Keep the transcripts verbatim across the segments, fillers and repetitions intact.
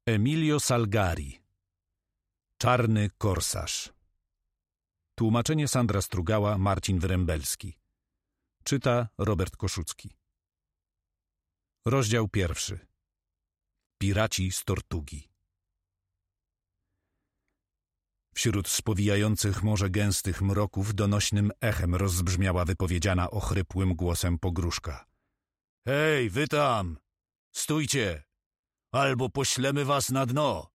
Emilio Salgari. Czarny korsarz. Tłumaczenie Sandra Strugała, Marcin Wyrembelski. Czyta Robert Koszucki. Rozdział pierwszy. Piraci z Tortugi. Wśród spowijających morze gęstych mroków donośnym echem rozbrzmiała wypowiedziana ochrypłym głosem pogróżka. Hej, wy tam! Stójcie! Albo poślemy was na dno!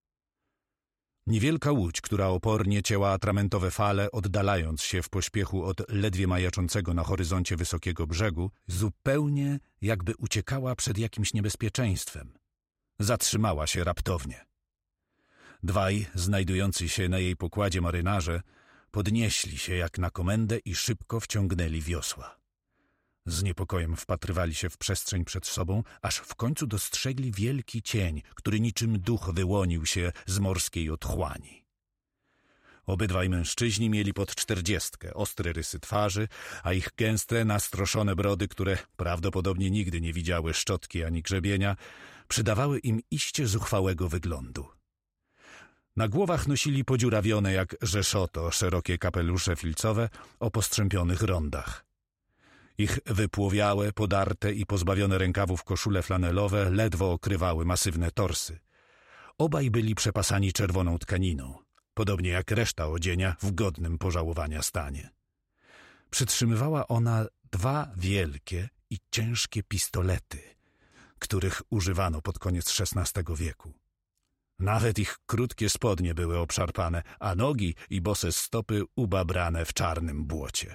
Niewielka łódź, która opornie cięła atramentowe fale, oddalając się w pośpiechu od ledwie majaczącego na horyzoncie wysokiego brzegu, zupełnie jakby uciekała przed jakimś niebezpieczeństwem. Zatrzymała się raptownie. Dwaj, znajdujący się na jej pokładzie marynarze, podnieśli się jak na komendę i szybko wciągnęli wiosła. Z niepokojem wpatrywali się w przestrzeń przed sobą, aż w końcu dostrzegli wielki cień, który niczym duch wyłonił się z morskiej otchłani. Obydwaj mężczyźni mieli pod czterdziestkę, ostre rysy twarzy, a ich gęste, nastroszone brody, które prawdopodobnie nigdy nie widziały szczotki ani grzebienia, przydawały im iście zuchwałego wyglądu. Na głowach nosili podziurawione jak rzeszoto szerokie kapelusze filcowe o postrzępionych rondach. Ich wypłowiałe, podarte i pozbawione rękawów koszule flanelowe ledwo okrywały masywne torsy. Obaj byli przepasani czerwoną tkaniną, podobnie jak reszta odzienia w godnym pożałowania stanie. Przytrzymywała ona dwa wielkie i ciężkie pistolety, których używano pod koniec szesnastego wieku. Nawet ich krótkie spodnie były obszarpane, a nogi i bose stopy ubabrane w czarnym błocie.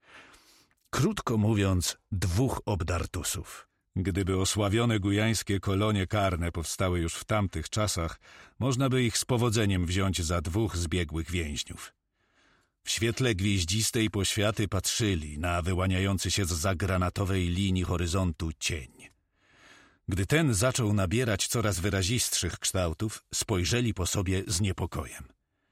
Krótko mówiąc, dwóch obdartusów. Gdyby osławione gujańskie kolonie karne powstały już w tamtych czasach, można by ich z powodzeniem wziąć za dwóch zbiegłych więźniów. W świetle gwieździstej poświaty patrzyli na wyłaniający się zza granatowej linii horyzontu cień. Gdy ten zaczął nabierać coraz wyrazistszych kształtów, spojrzeli po sobie z niepokojem.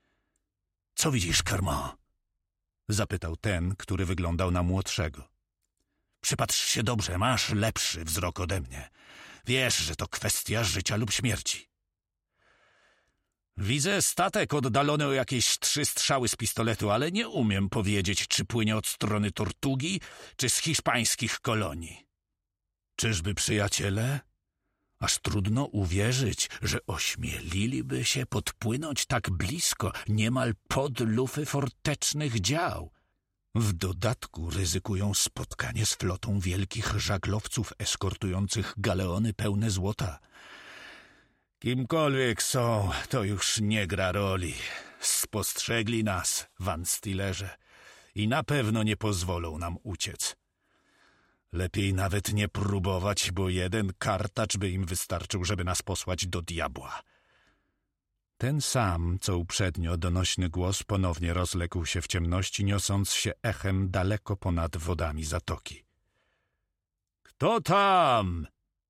— Co widzisz, Carmant? — zapytał ten, który wyglądał na młodszego. — Przypatrz się dobrze, masz lepszy wzrok ode mnie. Wiesz, że to kwestia życia lub śmierci. Widzę statek oddalony o jakieś trzy strzały z pistoletu, ale nie umiem powiedzieć, czy płynie od strony Tortugi, czy z hiszpańskich kolonii. Czyżby przyjaciele? Aż trudno uwierzyć, że ośmieliliby się podpłynąć tak blisko, niemal pod lufy fortecznych dział. W dodatku ryzykują spotkanie z flotą wielkich żaglowców eskortujących galeony pełne złota. Kimkolwiek są, to już nie gra roli. Spostrzegli nas, Van Stillerze, i na pewno nie pozwolą nam uciec. Lepiej nawet nie próbować, bo jeden kartacz by im wystarczył, żeby nas posłać do diabła. Ten sam, co uprzednio, donośny głos ponownie rozległ się w ciemności, niosąc się echem daleko ponad wodami zatoki. — Kto tam?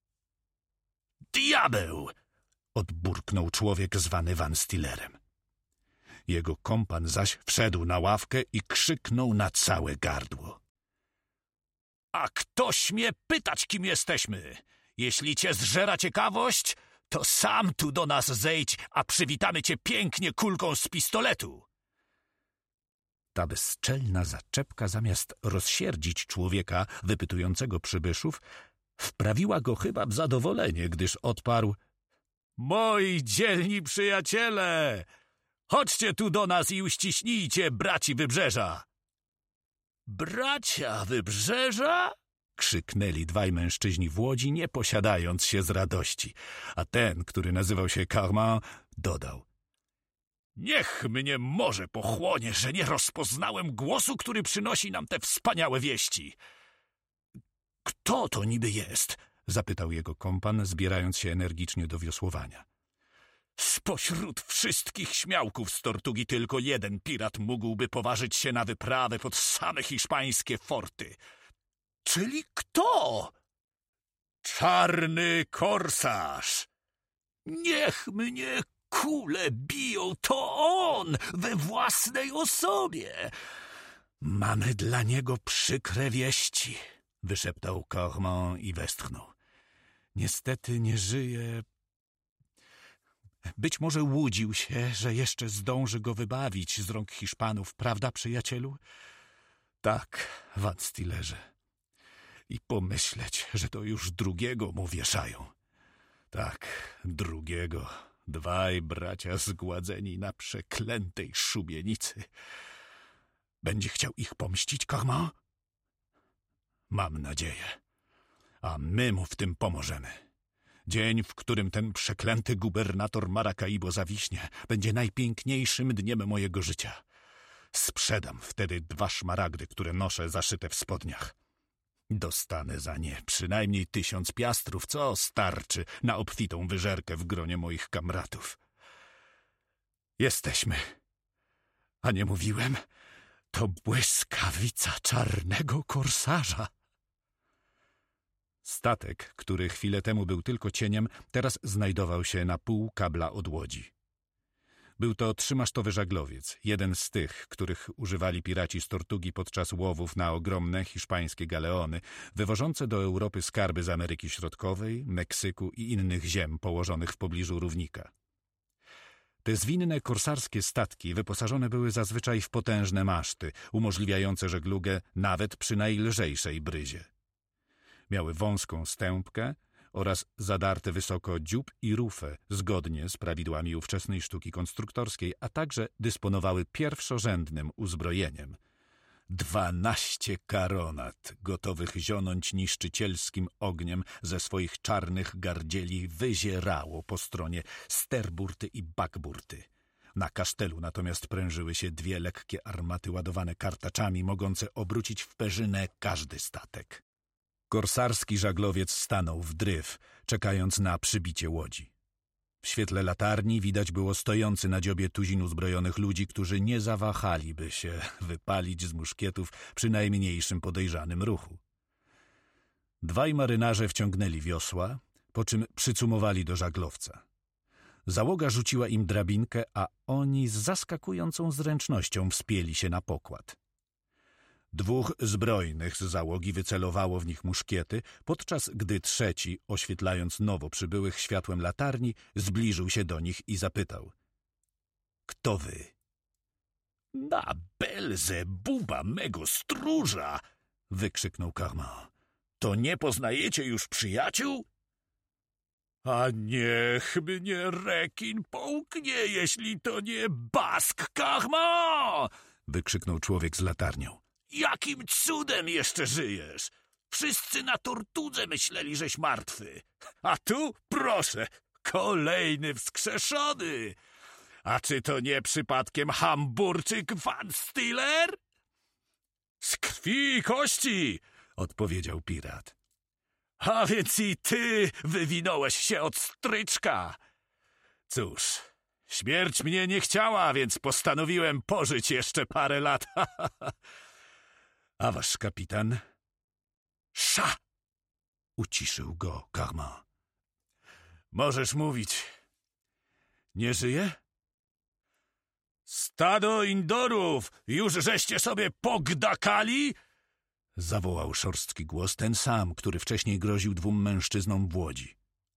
— Diabeł! — odburknął człowiek zwany Van Stillerem. Jego kompan zaś wszedł na ławkę i krzyknął na całe gardło. — A kto śmie pytać, kim jesteśmy? Jeśli cię zżera ciekawość, to sam tu do nas zejdź, a przywitamy cię pięknie kulką z pistoletu. Ta bezczelna zaczepka, zamiast rozsierdzić człowieka wypytującego przybyszów, wprawiła go chyba w zadowolenie, gdyż odparł: Moi dzielni przyjaciele, chodźcie tu do nas i uściśnijcie braci Wybrzeża. Bracia Wybrzeża? Krzyknęli dwaj mężczyźni w łodzi, nie posiadając się z radości, a ten, który nazywał się Carmant, dodał: Niech mnie morze pochłonie, że nie rozpoznałem głosu, który przynosi nam te wspaniałe wieści. Kto to niby jest? Zapytał jego kompan, zbierając się energicznie do wiosłowania. Spośród wszystkich śmiałków z Tortugi tylko jeden pirat mógłby poważyć się na wyprawę pod same hiszpańskie forty. Czyli kto? Czarny korsarz. Niech mnie kule biją, to on we własnej osobie. Mamy dla niego przykre wieści, wyszeptał Carmant i westchnął. Niestety nie żyje. Być może łudził się, że jeszcze zdąży go wybawić z rąk Hiszpanów, prawda, przyjacielu? Tak, Van Stillerze. I pomyśleć, że to już drugiego mu wieszają. Tak, drugiego. Dwaj bracia zgładzeni na przeklętej szubienicy. Będzie chciał ich pomścić, Carmen? Mam nadzieję. A my mu w tym pomożemy. Dzień, w którym ten przeklęty gubernator Maracaibo zawiśnie, będzie najpiękniejszym dniem mojego życia. Sprzedam wtedy dwa szmaragdy, które noszę zaszyte w spodniach. Dostanę za nie przynajmniej tysiąc piastrów, co starczy na obfitą wyżerkę w gronie moich kamratów. Jesteśmy. A nie mówiłem? To błyskawica czarnego korsarza. Statek, który chwilę temu był tylko cieniem, teraz znajdował się na pół kabla od łodzi. Był to trzymasztowy żaglowiec, jeden z tych, których używali piraci z Tortugi podczas łowów na ogromne hiszpańskie galeony, wywożące do Europy skarby z Ameryki Środkowej, Meksyku i innych ziem położonych w pobliżu równika. Te zwinne korsarskie statki wyposażone były zazwyczaj w potężne maszty, umożliwiające żeglugę nawet przy najlżejszej bryzie. Miały wąską stępkę oraz zadarte wysoko dziób i rufę, zgodnie z prawidłami ówczesnej sztuki konstruktorskiej, a także dysponowały pierwszorzędnym uzbrojeniem. Dwanaście karonat, gotowych zionąć niszczycielskim ogniem ze swoich czarnych gardzieli, wyzierało po stronie sterburty i bakburty. Na kasztelu natomiast prężyły się dwie lekkie armaty ładowane kartaczami, mogące obrócić w perzynę każdy statek. Korsarski żaglowiec stanął w dryf, czekając na przybicie łodzi. W świetle latarni widać było stojący na dziobie tuzin uzbrojonych ludzi, którzy nie zawahaliby się wypalić z muszkietów przy najmniejszym podejrzanym ruchu. Dwaj marynarze wciągnęli wiosła, po czym przycumowali do żaglowca. Załoga rzuciła im drabinkę, a oni z zaskakującą zręcznością wspięli się na pokład. Dwóch zbrojnych z załogi wycelowało w nich muszkiety, podczas gdy trzeci, oświetlając nowo przybyłych światłem latarni, zbliżył się do nich i zapytał: „Kto wy?” „Na Belzebuba, mego stróża!” wykrzyknął Carmen. „To nie poznajecie już przyjaciół?” „A niech mnie rekin połknie, jeśli to nie Bask Carmen!” wykrzyknął człowiek z latarnią. „Jakim cudem jeszcze żyjesz? Wszyscy na Tortudze myśleli, żeś martwy. A tu, proszę, kolejny wskrzeszony. A czy to nie przypadkiem Hamburczyk Van Stiller?” „Z krwi i kości!” odpowiedział pirat. „A więc i ty wywinąłeś się od stryczka. Cóż, śmierć mnie nie chciała, więc postanowiłem pożyć jeszcze parę lat. A wasz kapitan?” „Sza!” uciszył go Carmen. „Możesz mówić. Nie żyje?” „Stado indorów! Już żeście sobie pogdakali?” zawołał szorstki głos, ten sam, który wcześniej groził dwóm mężczyznom w łodzi.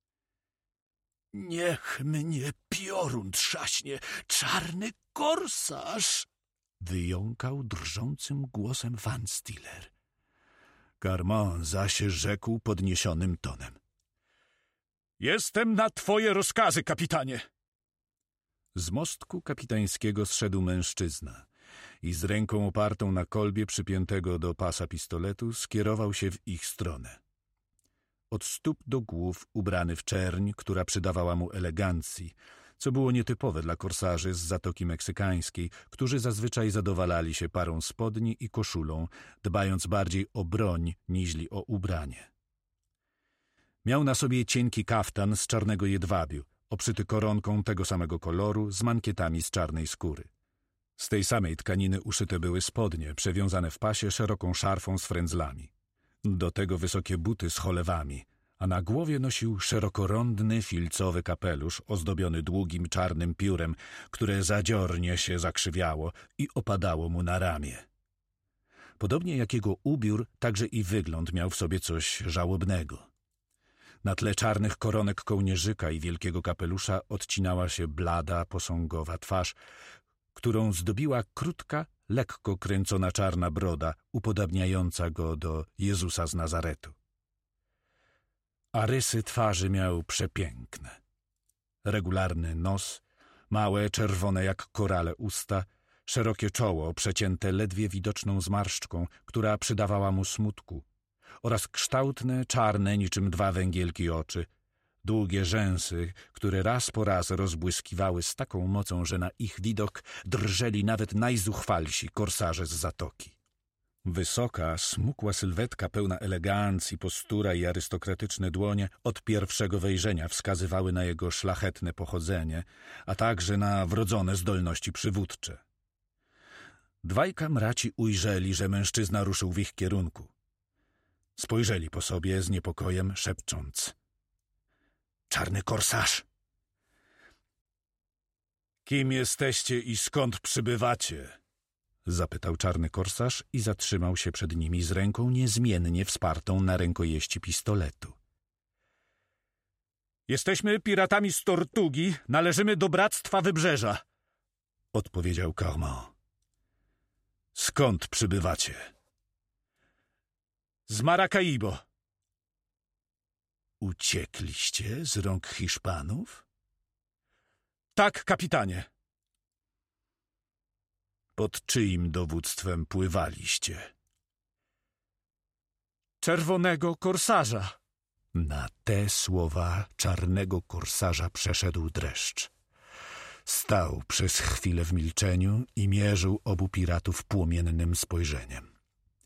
„Niech mnie piorun trzaśnie, czarny korsarz!” wyjąkał drżącym głosem Van Stiller. Carmen zaś rzekł podniesionym tonem: „Jestem na twoje rozkazy, kapitanie!” Z mostku kapitańskiego zszedł mężczyzna i z ręką opartą na kolbie przypiętego do pasa pistoletu skierował się w ich stronę. Od stóp do głów ubrany w czerń, która przydawała mu elegancji, co było nietypowe dla korsarzy z Zatoki Meksykańskiej, którzy zazwyczaj zadowalali się parą spodni i koszulą, dbając bardziej o broń niźli o ubranie. Miał na sobie cienki kaftan z czarnego jedwabiu, obszyty koronką tego samego koloru, z mankietami z czarnej skóry. Z tej samej tkaniny uszyte były spodnie, przewiązane w pasie szeroką szarfą z frędzlami. Do tego wysokie buty z cholewami, a na głowie nosił szerokorądny filcowy kapelusz ozdobiony długim czarnym piórem, które zadziornie się zakrzywiało i opadało mu na ramię. Podobnie jak jego ubiór, także i wygląd miał w sobie coś żałobnego. Na tle czarnych koronek kołnierzyka i wielkiego kapelusza odcinała się blada, posągowa twarz, którą zdobiła krótka, lekko kręcona czarna broda, upodabniająca go do Jezusa z Nazaretu. A rysy twarzy miał przepiękne. Regularny nos, małe, czerwone jak korale usta, szerokie czoło przecięte ledwie widoczną zmarszczką, która przydawała mu smutku, oraz kształtne, czarne niczym dwa węgielki oczy, długie rzęsy, które raz po raz rozbłyskiwały z taką mocą, że na ich widok drżeli nawet najzuchwalsi korsarze z zatoki. Wysoka, smukła sylwetka pełna elegancji, postura i arystokratyczne dłonie od pierwszego wejrzenia wskazywały na jego szlachetne pochodzenie, a także na wrodzone zdolności przywódcze. Dwaj kamraci ujrzeli, że mężczyzna ruszył w ich kierunku. Spojrzeli po sobie z niepokojem, szepcząc: „Czarny korsarz!” „Kim jesteście i skąd przybywacie?” zapytał czarny korsarz i zatrzymał się przed nimi z ręką niezmiennie wspartą na rękojeści pistoletu. „Jesteśmy piratami z Tortugi, należymy do Bractwa Wybrzeża”, odpowiedział Carmant. „Skąd przybywacie?” „Z Maracaibo”. „Uciekliście z rąk Hiszpanów?” „Tak, kapitanie”. „Pod czyim dowództwem pływaliście?” „Czerwonego korsarza”. Na te słowa czarnego korsarza przeszedł dreszcz. Stał przez chwilę w milczeniu i mierzył obu piratów płomiennym spojrzeniem.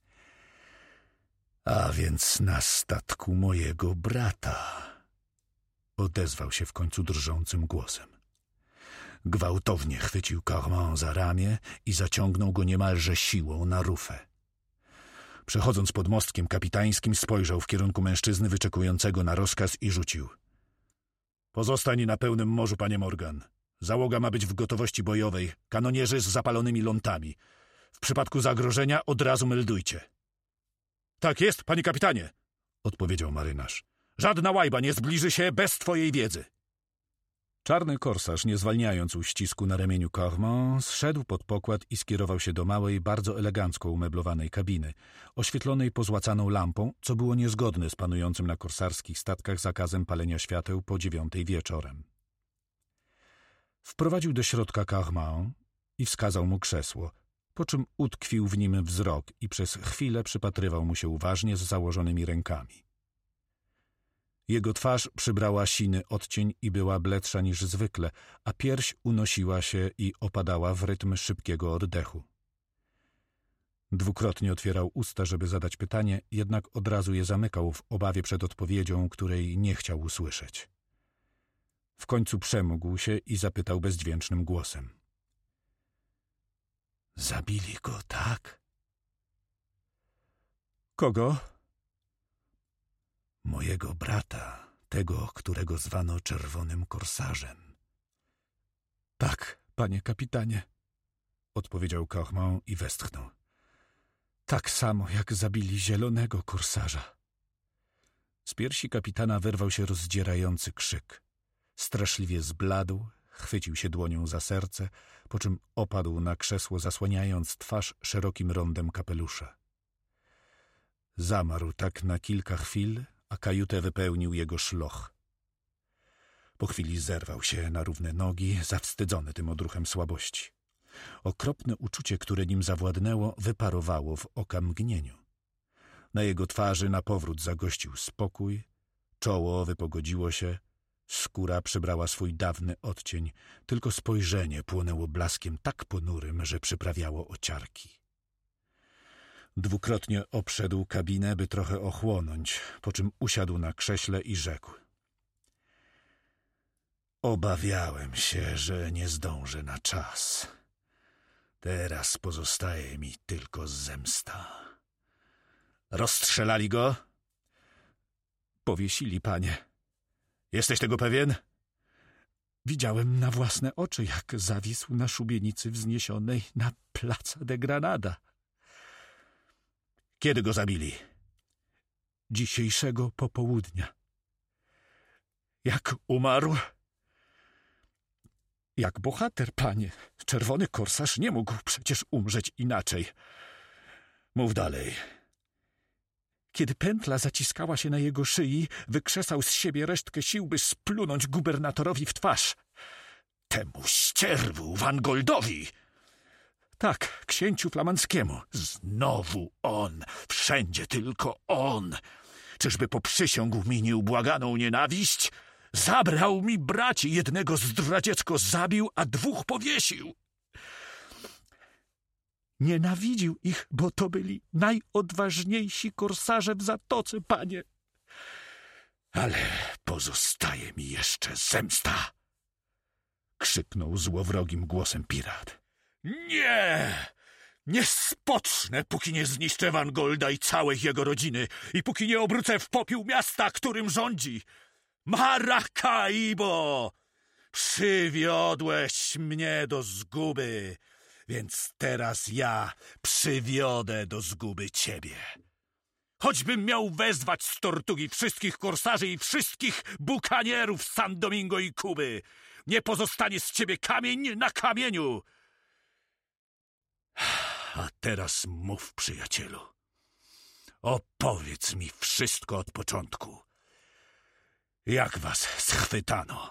„A więc na statku mojego brata”, odezwał się w końcu drżącym głosem. Gwałtownie chwycił Carmant za ramię i zaciągnął go niemalże siłą na rufę. Przechodząc pod mostkiem kapitańskim, spojrzał w kierunku mężczyzny wyczekującego na rozkaz i rzucił: „Pozostań na pełnym morzu, panie Morgan. Załoga ma być w gotowości bojowej, kanonierzy z zapalonymi lontami. W przypadku zagrożenia od razu meldujcie”. „Tak jest, panie kapitanie”, odpowiedział marynarz. „Żadna łajba nie zbliży się bez twojej wiedzy”. Czarny korsarz, nie zwalniając uścisku na ramieniu Carmant, zszedł pod pokład i skierował się do małej, bardzo elegancko umeblowanej kabiny, oświetlonej pozłacaną lampą, co było niezgodne z panującym na korsarskich statkach zakazem palenia świateł po dziewiątej wieczorem. Wprowadził do środka Carmant i wskazał mu krzesło, po czym utkwił w nim wzrok i przez chwilę przypatrywał mu się uważnie z założonymi rękami. Jego twarz przybrała siny odcień i była bledsza niż zwykle, a pierś unosiła się i opadała w rytm szybkiego oddechu. Dwukrotnie otwierał usta, żeby zadać pytanie, jednak od razu je zamykał w obawie przed odpowiedzią, której nie chciał usłyszeć. W końcu przemógł się i zapytał bezdźwięcznym głosem: „Zabili go, tak?” „Kogo?” „Mojego brata, tego, którego zwano Czerwonym Korsarzem”. „Tak, panie kapitanie”, odpowiedział Carmant i westchnął. „Tak samo, jak zabili Zielonego Korsarza”. Z piersi kapitana wyrwał się rozdzierający krzyk. Straszliwie zbladł, chwycił się dłonią za serce, po czym opadł na krzesło, zasłaniając twarz szerokim rondem kapelusza. Zamarł tak na kilka chwil, a kajutę wypełnił jego szloch. Po chwili zerwał się na równe nogi, zawstydzony tym odruchem słabości. Okropne uczucie, które nim zawładnęło, wyparowało w okamgnieniu. Na jego twarzy na powrót zagościł spokój, czoło wypogodziło się, skóra przybrała swój dawny odcień, tylko spojrzenie płonęło blaskiem tak ponurym, że przyprawiało ociarki. Dwukrotnie obszedł kabinę, by trochę ochłonąć, po czym usiadł na krześle i rzekł: „Obawiałem się, że nie zdążę na czas. Teraz pozostaje mi tylko zemsta”. „Rozstrzelali go?” „Powiesili, panie”. „Jesteś tego pewien?” „Widziałem na własne oczy, jak zawisł na szubienicy wzniesionej na Plaza de Granada”. „Kiedy go zabili?” „Dzisiejszego popołudnia”. Jak umarł? Jak bohater, panie. Czerwony korsarz nie mógł przecież umrzeć inaczej. Mów dalej. Kiedy pętla zaciskała się na jego szyi, wykrzesał z siebie resztkę sił, by splunąć gubernatorowi w twarz. Temu ścierwu, Wangoldowi! Tak, księciu flamandzkiemu. Znowu on, wszędzie tylko on. Czyżby poprzysiągł mi nieubłaganą nienawiść? Zabrał mi braci, jednego zdradziecko zabił, a dwóch powiesił. Nienawidził ich, bo to byli najodważniejsi korsarze w zatoce, panie. Ale pozostaje mi jeszcze zemsta! Krzyknął złowrogim głosem pirat. Nie! Nie spocznę, póki nie zniszczę Wangolda i całej jego rodziny i póki nie obrócę w popiół miasta, którym rządzi. Maracaibo! Przywiodłeś mnie do zguby, więc teraz ja przywiodę do zguby ciebie. Choćbym miał wezwać z Tortugi wszystkich korsarzy i wszystkich bukanierów z San Domingo i Kuby, nie pozostanie z ciebie kamień na kamieniu. A teraz mów, przyjacielu. Opowiedz mi wszystko od początku. Jak was schwytano?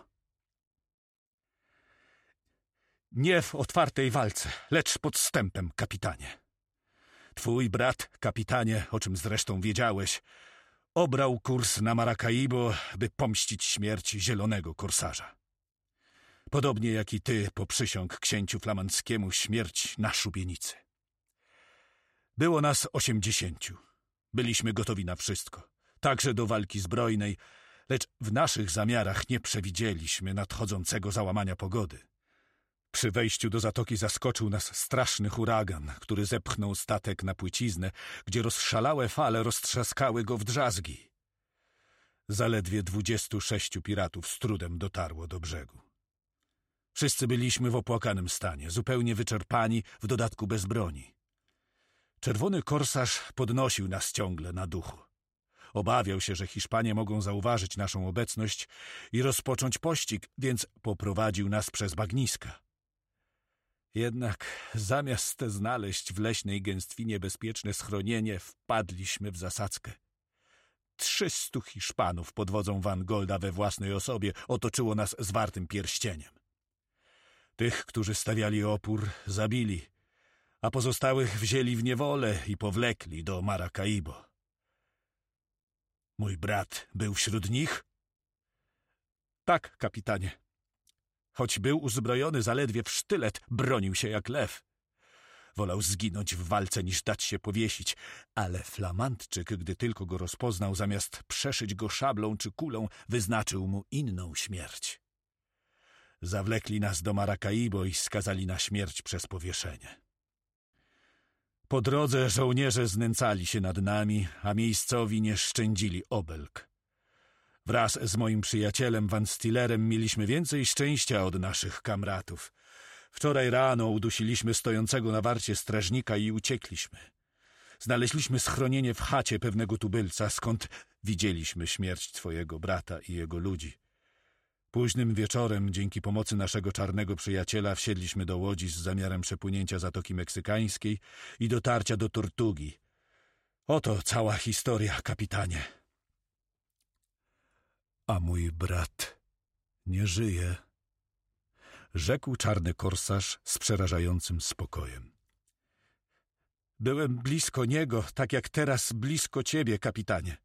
Nie w otwartej walce, lecz podstępem, kapitanie. Twój brat, kapitanie, o czym zresztą wiedziałeś, obrał kurs na Maracaibo, by pomścić śmierć zielonego korsarza. Podobnie jak i ty poprzysiąg księciu flamandzkiemu śmierć na szubienicy. Było nas osiemdziesięciu. Byliśmy gotowi na wszystko, także do walki zbrojnej, lecz w naszych zamiarach nie przewidzieliśmy nadchodzącego załamania pogody. Przy wejściu do zatoki zaskoczył nas straszny huragan, który zepchnął statek na płyciznę, gdzie rozszalałe fale roztrzaskały go w drzazgi. Zaledwie dwudziestu sześciu piratów z trudem dotarło do brzegu. Wszyscy byliśmy w opłakanym stanie, zupełnie wyczerpani, w dodatku bez broni. Czerwony korsarz podnosił nas ciągle na duchu. Obawiał się, że Hiszpanie mogą zauważyć naszą obecność i rozpocząć pościg, więc poprowadził nas przez bagniska. Jednak zamiast znaleźć w leśnej gęstwinie bezpieczne schronienie, wpadliśmy w zasadzkę. Trzystu Hiszpanów pod wodzą Wangolda we własnej osobie otoczyło nas zwartym pierścieniem. Tych, którzy stawiali opór, zabili, a pozostałych wzięli w niewolę i powlekli do Maracaibo. Mój brat był wśród nich? Tak, kapitanie. Choć był uzbrojony zaledwie w sztylet, bronił się jak lew. Wolał zginąć w walce, niż dać się powiesić, ale Flamandczyk, gdy tylko go rozpoznał, zamiast przeszyć go szablą czy kulą, wyznaczył mu inną śmierć. Zawlekli nas do Maracaibo i skazali na śmierć przez powieszenie. Po drodze żołnierze znęcali się nad nami, a miejscowi nie szczędzili obelg. Wraz z moim przyjacielem Van Stillerem mieliśmy więcej szczęścia od naszych kamratów. Wczoraj rano udusiliśmy stojącego na warcie strażnika i uciekliśmy. Znaleźliśmy schronienie w chacie pewnego tubylca, skąd widzieliśmy śmierć twojego brata i jego ludzi. Późnym wieczorem, dzięki pomocy naszego czarnego przyjaciela, wsiedliśmy do łodzi z zamiarem przepłynięcia Zatoki Meksykańskiej i dotarcia do Tortugi. Oto cała historia, kapitanie. A mój brat nie żyje, rzekł czarny korsarz z przerażającym spokojem. Byłem blisko niego, tak jak teraz blisko ciebie, kapitanie.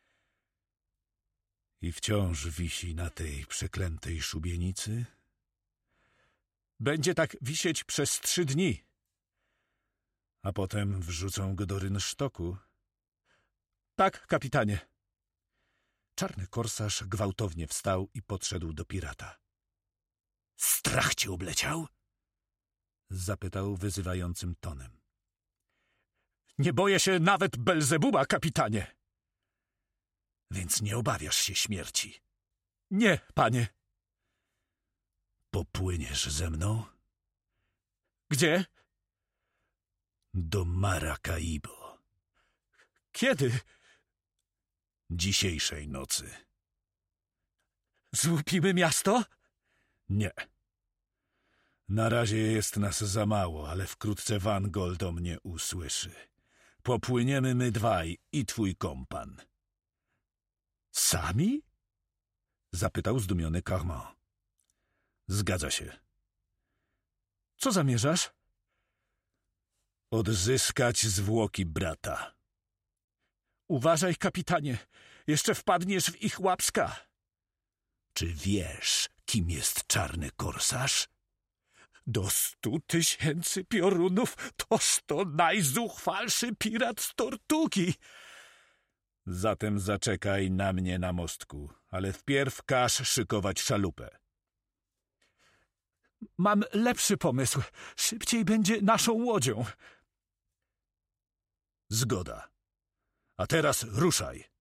I wciąż wisi na tej przeklętej szubienicy? Będzie tak wisieć przez trzy dni, a potem wrzucą go do rynsztoku. Tak, kapitanie. Czarny korsarz gwałtownie wstał i podszedł do pirata. Strach cię obleciał? Zapytał wyzywającym tonem. Nie boję się nawet Belzebuba, kapitanie. Więc nie obawiasz się śmierci? Nie, panie. Popłyniesz ze mną? Gdzie? Do Maracaibo. Kiedy? Dzisiejszej nocy. Złupimy miasto? Nie. Na razie jest nas za mało, ale wkrótce Van Goldo mnie usłyszy. Popłyniemy my dwaj i twój kompan. Sami? Zapytał zdumiony Carman. Zgadza się. Co zamierzasz? Odzyskać zwłoki brata. Uważaj, kapitanie. Jeszcze wpadniesz w ich łapska. Czy wiesz, kim jest czarny korsarz? Do stu tysięcy piorunów toż to najzuchwalszy pirat z Tortugi. Zatem zaczekaj na mnie na mostku, ale wpierw każ szykować szalupę. Mam lepszy pomysł. Szybciej będzie naszą łodzią. Zgoda. A teraz ruszaj.